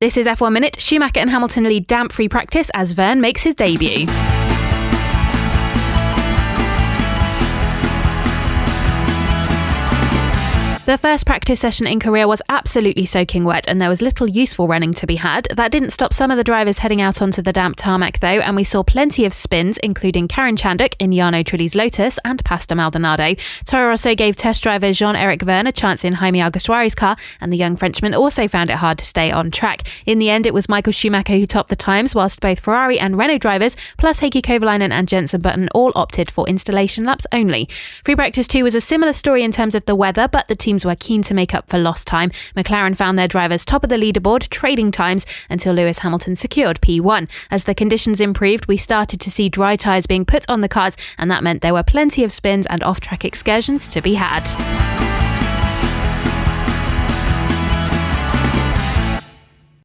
This is F1 Minute. Schumacher and Hamilton lead damp free practice as Verne makes his debut. The first practice session in Korea was absolutely soaking wet and there was little useful running to be had. That didn't stop some of the drivers heading out onto the damp tarmac though, and we saw plenty of spins, including Karen Chanduk in Jarno Trulli's Lotus and Pastor Maldonado. Toro Rosso gave test driver Jean-Éric Vergne a chance in Jaime Alguersuari's car, and the young Frenchman also found it hard to stay on track. In the end, it was Michael Schumacher who topped the times, whilst both Ferrari and Renault drivers, plus Heikki Kovalainen and Jenson Button, all opted for installation laps only. Free practice 2 was a similar story in terms of the weather, but the teams were keen to make up for lost time. McLaren found their drivers top of the leaderboard, trading times until Lewis Hamilton secured P1. As the conditions improved, we started to see dry tyres being put on the cars, and that meant there were plenty of spins and off-track excursions to be had.